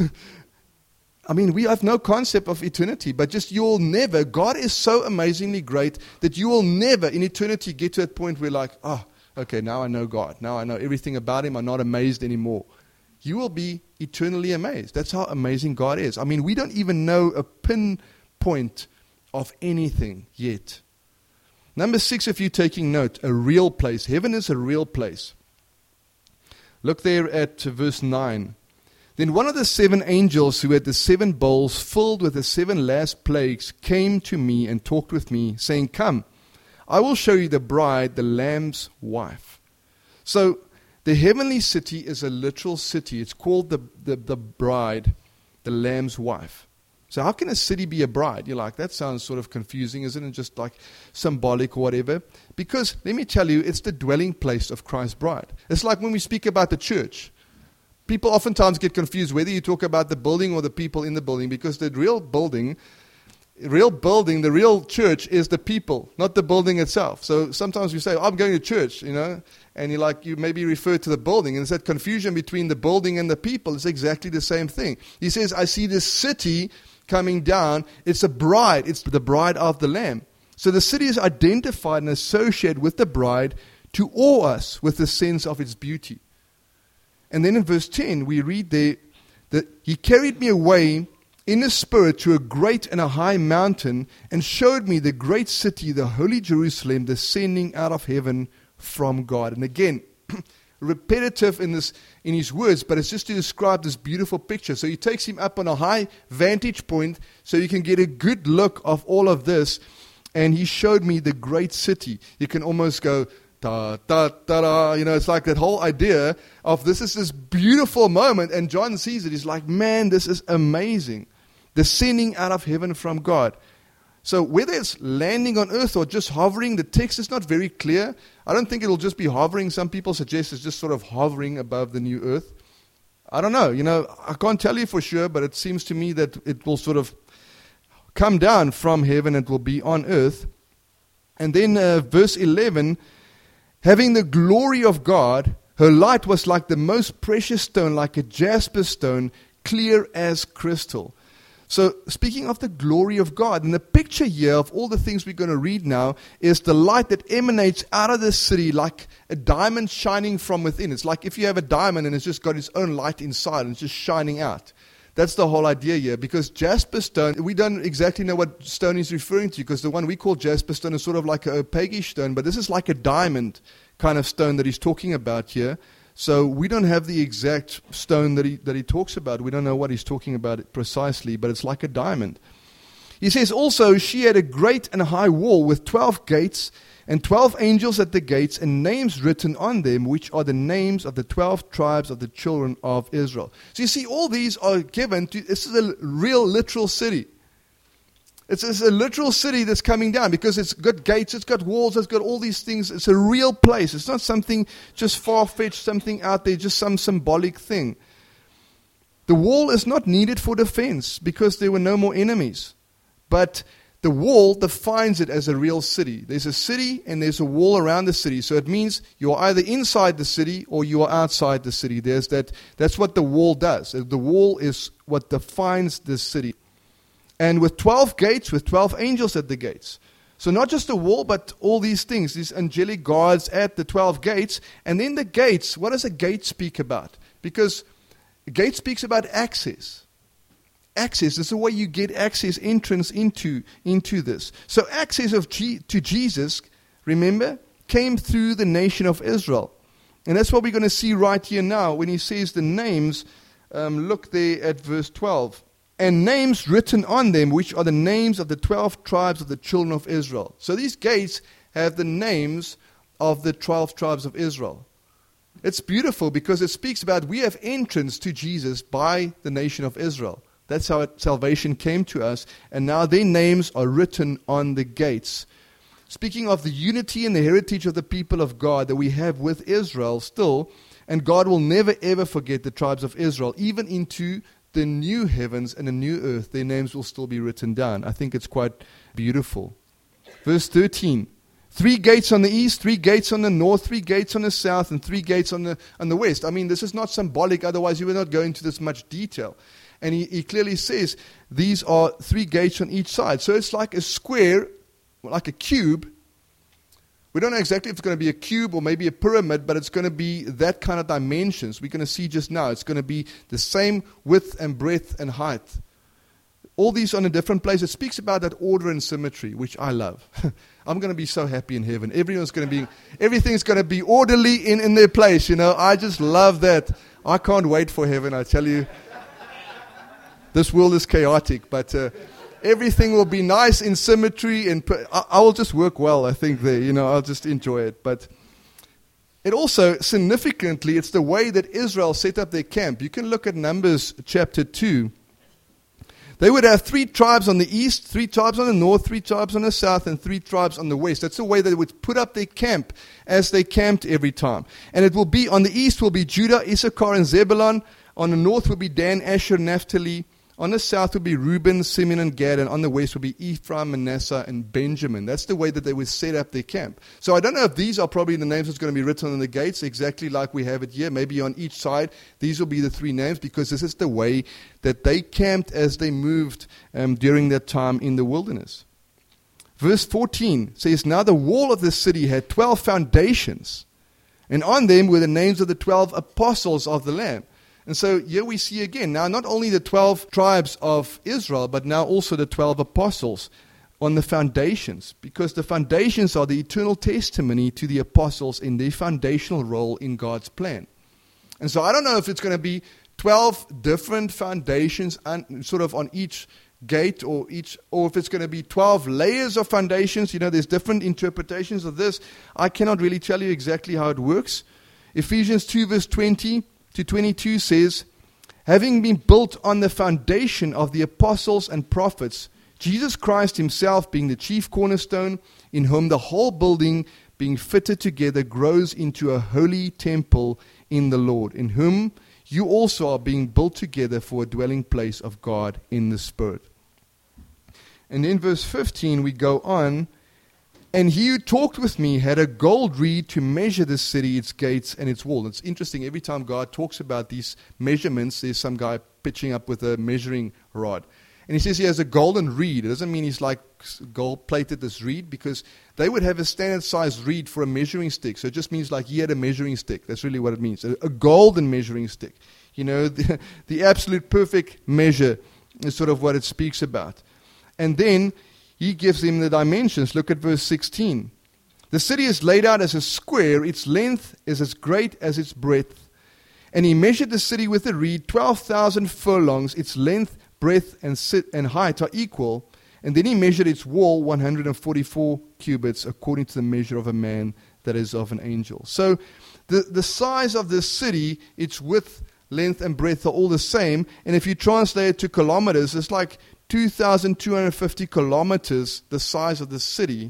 I mean, we have no concept of eternity, but just you'll never, God is so amazingly great that you will never in eternity get to that point where like, okay, now I know God. Now I know everything about him. I'm not amazed anymore. You will be eternally amazed. That's how amazing God is. I mean, we don't even know a pinpoint of anything yet. Number 6, if you're taking note, a real place. Heaven is a real place. Look there at verse 9. Then one of the 7 angels who had the 7 bowls filled with the 7 last plagues came to me and talked with me, saying, come, I will show you the bride, the Lamb's wife. So the heavenly city is a literal city. It's called the bride, the Lamb's wife. So how can a city be a bride? You're like, that sounds sort of confusing, isn't it? Just like symbolic or whatever. Because, let me tell you, it's the dwelling place of Christ's bride. It's like when we speak about the church. People oftentimes get confused whether you talk about the building or the people in the building, because the real building, the real church is the people, not the building itself. So sometimes we say, I'm going to church, and you maybe refer to the building, and it's that confusion between the building and the people. It's exactly the same thing. He says, I see this city coming down. It's a bride. It's the bride of the Lamb. So the city is identified and associated with the bride to awe us with the sense of its beauty. And then in verse 10, we read there that he carried me away in the spirit to a great and a high mountain and showed me the great city, the holy Jerusalem, descending out of heaven from God. And again, repetitive in his words, but it's just to describe this beautiful picture. So he takes him up on a high vantage point so you can get a good look of all of this. And he showed me the great city. You can almost go, ta ta ta da. It's like that whole idea of this is this beautiful moment, and John sees it. He's like, man, this is amazing. Descending out of heaven from God. So whether it's landing on earth or just hovering, the text is not very clear. I don't think it'll just be hovering. Some people suggest it's just sort of hovering above the new earth. I don't know. I can't tell you for sure, but it seems to me that it will sort of come down from heaven. It will be on earth. And then verse 11, having the glory of God, her light was like the most precious stone, like a jasper stone, clear as crystal. So speaking of the glory of God, and the picture here of all the things we're going to read now is the light that emanates out of the city like a diamond shining from within. It's like if you have a diamond and it's just got its own light inside and it's just shining out. That's the whole idea here, because jasper stone, we don't exactly know what stone he's referring to, because the one we call jasper stone is sort of like a opaque stone, but this is like a diamond kind of stone that he's talking about here. So we don't have the exact stone that he talks about. We don't know what he's talking about precisely, but it's like a diamond. He says also, she had a great and high wall with 12 gates and 12 angels at the gates and names written on them, which are the names of the 12 tribes of the children of Israel. So you see, all these are given to, this is a real literal city. It's a literal city that's coming down because it's got gates, it's got walls, it's got all these things. It's a real place. It's not something just far-fetched, something out there, just some symbolic thing. The wall is not needed for defense because there were no more enemies. But the wall defines it as a real city. There's a city and there's a wall around the city. So it means you are either inside the city or you are outside the city. That's what the wall does. The wall is what defines the city. And with 12 gates, with 12 angels at the gates. So not just the wall, but all these things, these angelic guards at the 12 gates. And then the gates, what does a gate speak about? Because a gate speaks about access. Access is the way you get access, entrance into this. So access to Jesus, remember, came through the nation of Israel. And that's what we're going to see right here now when he says the names. Look there at verse 12. And names written on them, which are the names of the 12 tribes of the children of Israel. So these gates have the names of the 12 tribes of Israel. It's beautiful because it speaks about we have entrance to Jesus by the nation of Israel. That's how salvation came to us. And now their names are written on the gates. Speaking of the unity and the heritage of the people of God that we have with Israel still, and God will never ever forget the tribes of Israel, even into the new heavens and the new earth, their names will still be written down. I think it's quite beautiful. Verse 13. 3 gates on the east, 3 gates on the north, 3 gates on the south, and 3 gates on the west. I mean, this is not symbolic, otherwise you would not go into this much detail. And he clearly says these are 3 gates on each side. So it's like a square, like a cube. We don't know exactly if it's going to be a cube or maybe a pyramid, but it's going to be that kind of dimensions. We're going to see just now. It's going to be the same width and breadth and height. All these on a different place. It speaks about that order and symmetry, which I love. I'm going to be so happy in heaven. Everything's going to be orderly in their place. I just love that. I can't wait for heaven, I tell you. This world is chaotic, but everything will be nice in symmetry, and I will just work well, I think, there. I'll just enjoy it. But it also, significantly, it's the way that Israel set up their camp. You can look at Numbers chapter 2. They would have 3 tribes on the east, 3 tribes on the north, 3 tribes on the south, and 3 tribes on the west. That's the way they would put up their camp as they camped every time. And it will be, on the east will be Judah, Issachar, and Zebulun. On the north will be Dan, Asher, Naphtali. On the south would be Reuben, Simeon, and Gad, and on the west would be Ephraim, Manasseh, and Benjamin. That's the way that they would set up their camp. So I don't know if these are probably the names that's going to be written on the gates, exactly like we have it here. Maybe on each side, these will be the 3 names, because this is the way that they camped as they moved during that time in the wilderness. Verse 14 says, now the wall of the city had 12 foundations, and on them were the names of the 12 apostles of the Lamb. And so here we see again, now not only the 12 tribes of Israel, but now also the 12 apostles on the foundations, because the foundations are the eternal testimony to the apostles in their foundational role in God's plan. And so I don't know if it's going to be 12 different foundations sort of on each gate, or if it's going to be 12 layers of foundations. There's different interpretations of this. I cannot really tell you exactly how it works. Ephesians 2 verse 20 to 22 says, having been built on the foundation of the apostles and prophets, Jesus Christ himself being the chief cornerstone, in whom the whole building being fitted together grows into a holy temple in the Lord, in whom you also are being built together for a dwelling place of God in the Spirit. And in verse 15 we go on, and he who talked with me had a gold reed to measure the city, its gates, and its wall. It's interesting, every time God talks about these measurements, there's some guy pitching up with a measuring rod. And he says he has a golden reed. It doesn't mean he's like gold-plated this reed, because they would have a standard-sized reed for a measuring stick. So it just means like he had a measuring stick. That's really what it means. A golden measuring stick. The absolute perfect measure is sort of what it speaks about. And then he gives him the dimensions. Look at verse 16. The city is laid out as a square. Its length is as great as its breadth. And he measured the city with a reed, 12,000 furlongs. Its length, breadth, and height are equal. And then he measured its wall, 144 cubits, according to the measure of a man, that is of an angel. So the size of this city, its width, length, and breadth are all the same. And if you translate it to kilometers, it's like 2,250 kilometers, the size of the city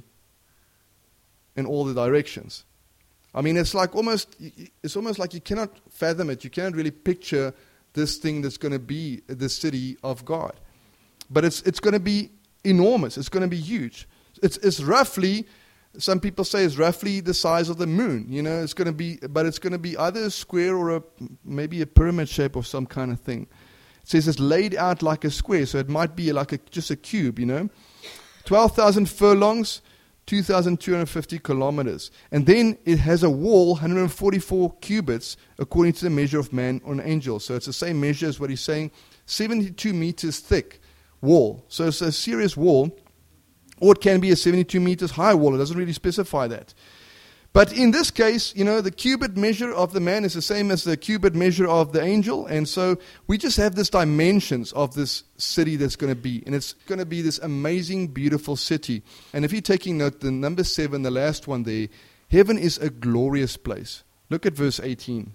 in all the directions. I mean, it's almost like you cannot fathom it. You cannot really picture this thing that's going to be the city of God. But it's going to be enormous. It's going to be huge. It's roughly, some people say it's roughly the size of the moon. It's going to be either a square or maybe a pyramid shape or some kind of thing. It says it's laid out like a square, so it might be like just a cube, 12,000 furlongs, 2,250 kilometers. And then it has a wall, 144 cubits, according to the measure of man or an angel. So it's the same measure as what he's saying, 72 meters thick wall. So it's a serious wall, or it can be a 72 meters high wall. It doesn't really specify that. But in this case, the cubit measure of the man is the same as the cubit measure of the angel. And so we just have this dimensions of this city that's going to be. And it's going to be this amazing, beautiful city. And if you're taking note, the number 7, the last one there, heaven is a glorious place. Look at verse 18.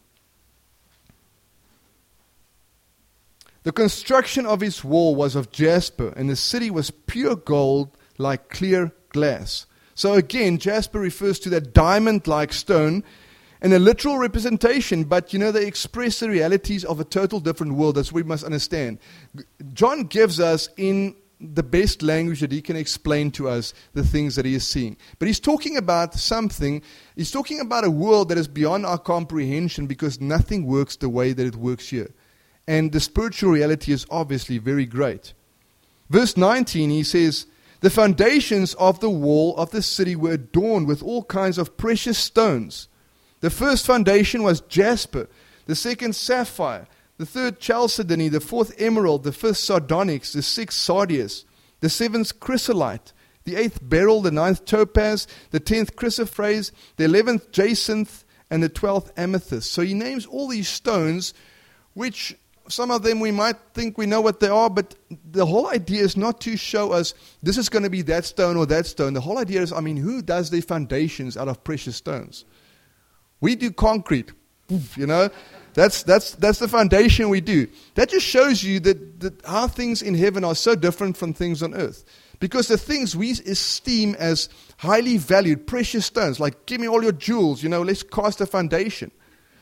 The construction of its wall was of jasper, and the city was pure gold like clear glass. So again, jasper refers to that diamond-like stone, and a literal representation, but they express the realities of a total different world. That's what we must understand. John gives us in the best language that he can explain to us the things that he is seeing. But he's talking about something, he's talking about a world that is beyond our comprehension, because nothing works the way that it works here. And the spiritual reality is obviously very great. Verse 19, he says, the foundations of the wall of the city were adorned with all kinds of precious stones. The first foundation was jasper, the second sapphire, the third chalcedony, the fourth emerald, the fifth sardonyx, the sixth sardius, the seventh chrysolite, the eighth beryl, the ninth topaz, the 10th chrysoprase, the 11th jacinth, and the 12th amethyst. So he names all these stones, which some of them we might think we know what they are, but the whole idea is not to show us this is going to be that stone or that stone. The whole idea is, who does their foundations out of precious stones? We do concrete, That's the foundation we do. That just shows you that how things in heaven are so different from things on earth. Because the things we esteem as highly valued, precious stones, like give me all your jewels, let's cast a foundation.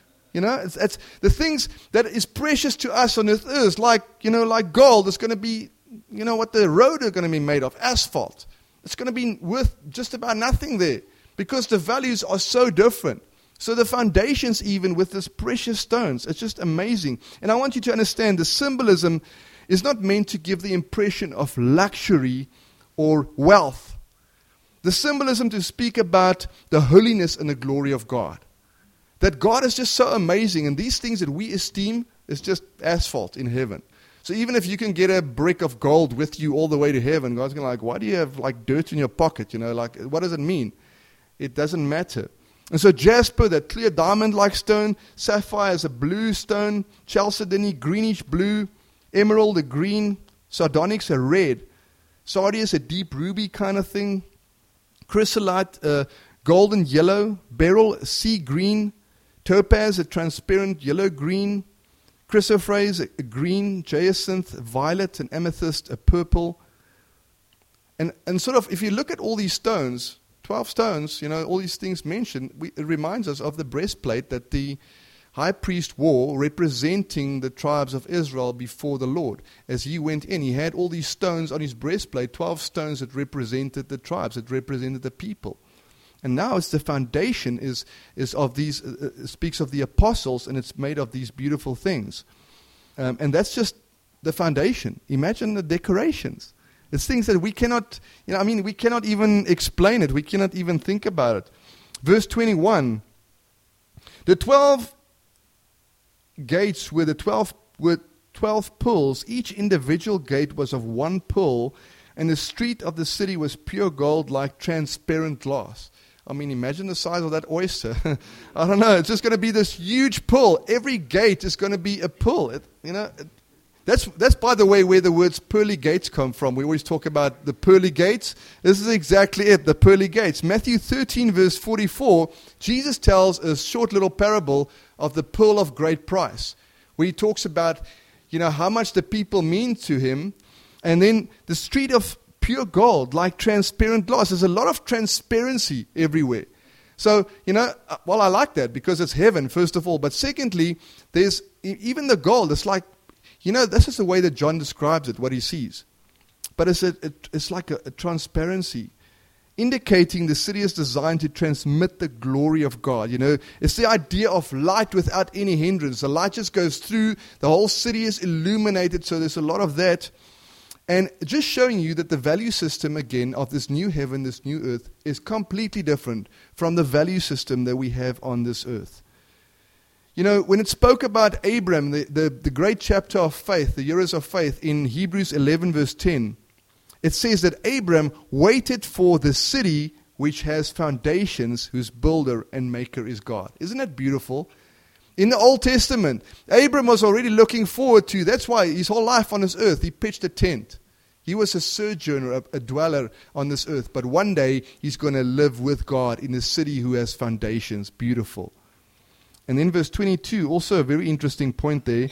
It's the things that is precious to us on this earth, like gold. It's going to be, what the road are going to be made of, asphalt. It's going to be worth just about nothing there, because the values are so different. So the foundations, even with these precious stones, it's just amazing. And I want you to understand the symbolism is not meant to give the impression of luxury or wealth. The symbolism to speak about the holiness and the glory of God. That God is just so amazing, and these things that we esteem is just asphalt in heaven. So even if you can get a brick of gold with you all the way to heaven, God's going to why do you have dirt in your pocket? What does it mean? It doesn't matter. And so jasper, that clear diamond-like stone, sapphire is a blue stone, chalcedony, greenish blue, emerald, a green, sardonyx, a red, sardius, a deep ruby kind of thing, chrysolite, golden yellow, beryl, sea green, topaz, a transparent yellow-green, chrysoprase, a green, jacinth, violet, and amethyst, a purple. And sort of, if you look at all these stones, 12 stones, all these things mentioned, it reminds us of the breastplate that the high priest wore, representing the tribes of Israel before the Lord. As he went in, he had all these stones on his breastplate, 12 stones that represented the tribes, that represented the people. And now it's the foundation is of these, speaks of the apostles, and it's made of these beautiful things. And that's just the foundation. Imagine the decorations. It's things that we cannot, we cannot even explain it. We cannot even think about it. Verse 21, the 12 gates were 12 pulls. Each individual gate was of one pull, and the street of the city was pure gold like transparent glass. Imagine the size of that oyster. I don't know. It's just going to be this huge pull. Every gate is going to be a pull. That's, by the way, where the words pearly gates come from. We always talk about the pearly gates. This is exactly it, the pearly gates. Matthew 13, verse 44, Jesus tells a short little parable of the pearl of great price, where he talks about, how much the people mean to him. And then the street of pure gold, like transparent glass. There's a lot of transparency everywhere. So, I like that because it's heaven, first of all. But secondly, there's even the gold. It's like, this is the way that John describes it, what he sees. But it's like a transparency, indicating the city is designed to transmit the glory of God. It's the idea of light without any hindrance. The light just goes through. The whole city is illuminated, so there's a lot of that. And just showing you that the value system, again, of this new heaven, this new earth, is completely different from the value system that we have on this earth. When it spoke about Abram, the great chapter of faith, the heroes of faith, in Hebrews 11, verse 10, it says that Abram waited for the city which has foundations, whose builder and maker is God. Isn't that beautiful? In the Old Testament, Abram was already looking forward to, that's why his whole life on this earth, he pitched a tent. He was a sojourner, a dweller on this earth. But one day, he's going to live with God in a city who has foundations. Beautiful. And then verse 22, also a very interesting point there.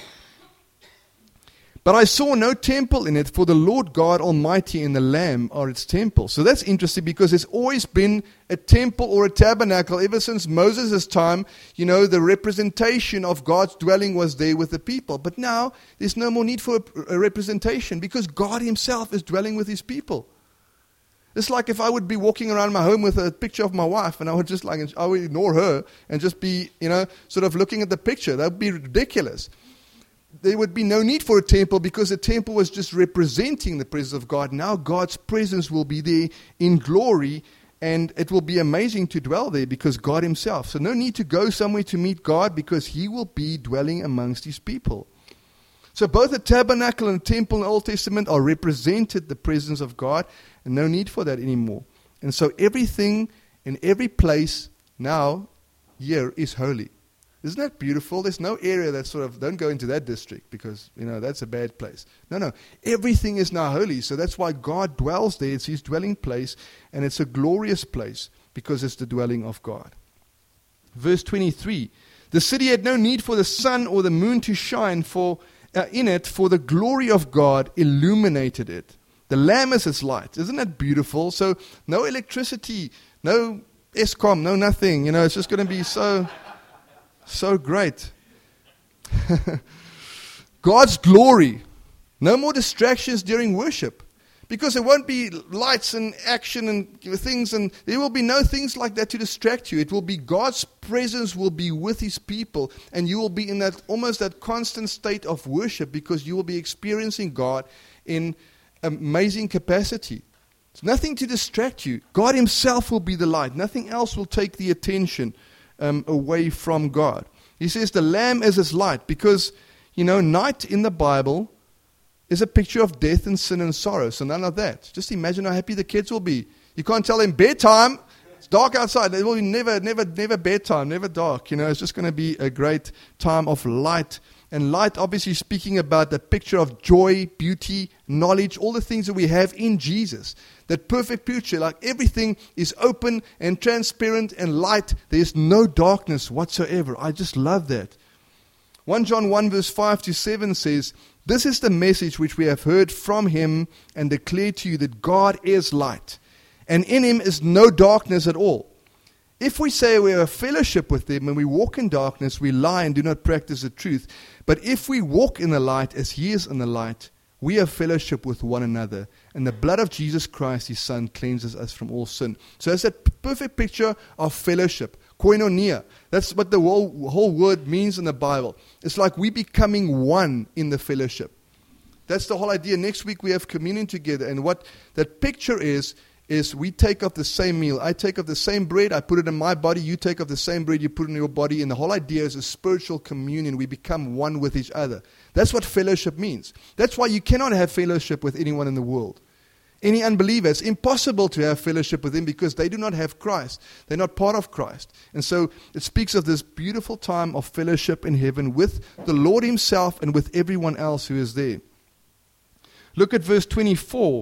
But I saw no temple in it, for the Lord God Almighty and the Lamb are its temple. So that's interesting because there's always been a temple or a tabernacle ever since Moses' time. The representation of God's dwelling was there with the people. But now there's no more need for a representation because God himself is dwelling with his people. It's like if I would be walking around my home with a picture of my wife and I would ignore her and just be, sort of looking at the picture. That would be ridiculous. There would be no need for a temple because the temple was just representing the presence of God. Now God's presence will be there in glory, and it will be amazing to dwell there because God himself. So no need to go somewhere to meet God because he will be dwelling amongst his people. So both the tabernacle and the temple in the Old Testament are represented the presence of God, and no need for that anymore. And so everything in every place now here is holy. Isn't that beautiful? There's no area that sort of, don't go into that district because, that's a bad place. No. Everything is now holy. So that's why God dwells there. It's his dwelling place. And it's a glorious place because it's the dwelling of God. Verse 23. The city had no need for the sun or the moon to shine in it, for the glory of God illuminated it. The Lamb is its light. Isn't that beautiful? So no electricity, no ESCOM, no nothing. It's just going to be so great. God's glory. No more distractions during worship. Because there won't be lights and action and things, and there will be no things like that to distract you. It will be God's presence will be with his people, and you will be in that almost that constant state of worship because you will be experiencing God in amazing capacity. There's nothing to distract you. God himself will be the light. Nothing else will take the attention away from God. He says the Lamb is his light because, night in the Bible is a picture of death and sin and sorrow. So none of that. Just imagine how happy the kids will be. You can't tell them bedtime. It's dark outside. It will be never bedtime, never dark. It's just going to be a great time of light. And light, obviously speaking about the picture of joy, beauty, knowledge, all the things that we have in Jesus. That perfect picture, like everything is open and transparent and light. There's no darkness whatsoever. I just love that. 1 John 1 verse 5 to 7 says, "This is the message which we have heard from him and declare to you, that God is light, and in him is no darkness at all. If we say we have fellowship with him and we walk in darkness, we lie and do not practice the truth. But if we walk in the light as he is in the light, we have fellowship with one another. And the blood of Jesus Christ, his Son, cleanses us from all sin." So it's that perfect picture of fellowship. Koinonia. That's what the whole word means in the Bible. It's like we becoming one in the fellowship. That's the whole idea. Next week we have communion together. And what that picture is we take of the same meal. I take of the same bread, I put it in my body. You take of the same bread, you put it in your body. And the whole idea is a spiritual communion. We become one with each other. That's what fellowship means. That's why you cannot have fellowship with anyone in the world. Any unbeliever, it's impossible to have fellowship with them because they do not have Christ. They're not part of Christ. And so it speaks of this beautiful time of fellowship in heaven with the Lord himself and with everyone else who is there. Look at verse 24.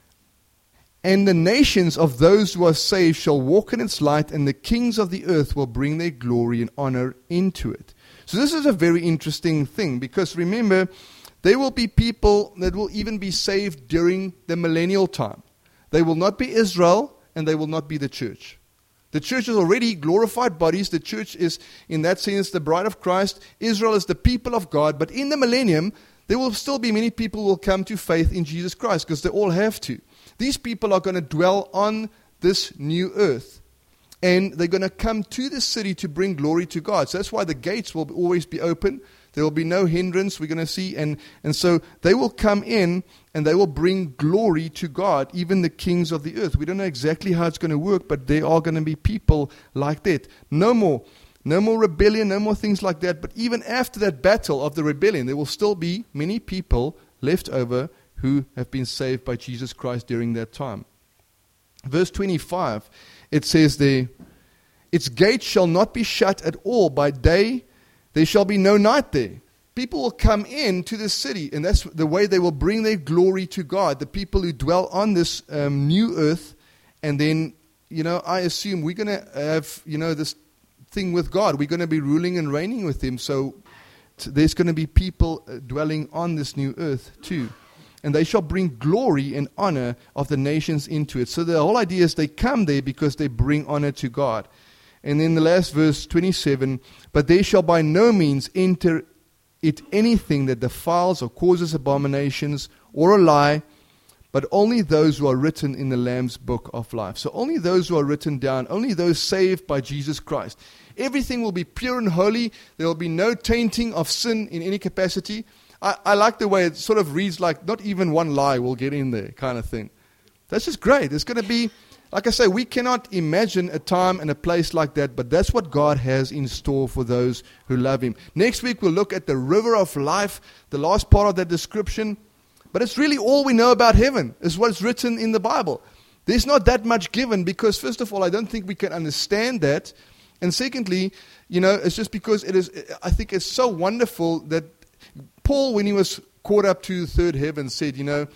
"And the nations of those who are saved shall walk in its light, and the kings of the earth will bring their glory and honor into it." So this is a very interesting thing, because remember, there will be people that will even be saved during the millennial time. They will not be Israel, and they will not be the church. The church is already glorified bodies. The church is, in that sense, the bride of Christ. Israel is the people of God. But in the millennium, there will still be many people who will come to faith in Jesus Christ, because they all have to. These people are going to dwell on this new earth. And they're going to come to the city to bring glory to God. So that's why the gates will always be open. There will be no hindrance, we're going to see. And so they will come in and they will bring glory to God, even the kings of the earth. We don't know exactly how it's going to work, but there are going to be people like that. No more rebellion, no more things like that. But even after that battle of the rebellion, there will still be many people left over who have been saved by Jesus Christ during that time. Verse 25, it says there, "Its gates shall not be shut at all. By day there shall be no night there." People will come in to the city, and that's the way they will bring their glory to God, the people who dwell on this new earth. And then, I assume we're going to have, this thing with God. We're going to be ruling and reigning with him. So there's going to be people dwelling on this new earth too. And they shall bring glory and honor of the nations into it. So the whole idea is they come there because they bring honor to God. And then the last verse, 27, "But there shall by no means enter it anything that defiles or causes abominations or a lie, but only those who are written in the Lamb's book of life." So only those who are written down, only those saved by Jesus Christ. Everything will be pure and holy. There will be no tainting of sin in any capacity. I like the way it sort of reads like not even one lie will get in there kind of thing. That's just great. It's going to be, like I say, we cannot imagine a time and a place like that, but that's what God has in store for those who love him. Next week we'll look at the river of life, the last part of that description. But it's really all we know about heaven is what's written in the Bible. There's not that much given because, first of all, I don't think we can understand that. And secondly, it's just because I think it's so wonderful that Paul, when he was caught up to the third heaven, said,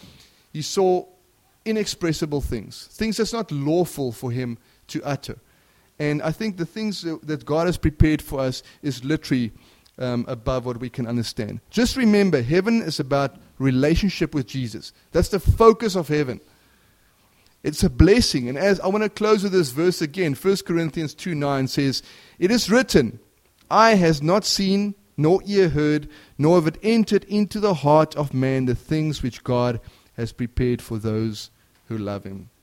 he saw inexpressible things that's not lawful for him to utter. And I think the things that God has prepared for us is literally above what we can understand. Just remember, heaven is about relationship with Jesus. That's the focus of heaven. It's a blessing. And as I want to close with this verse again, 1 Corinthians 2:9 says, "It is written, eye has not seen, nor ear heard, nor have it entered into the heart of man the things which God has prepared for those who love him."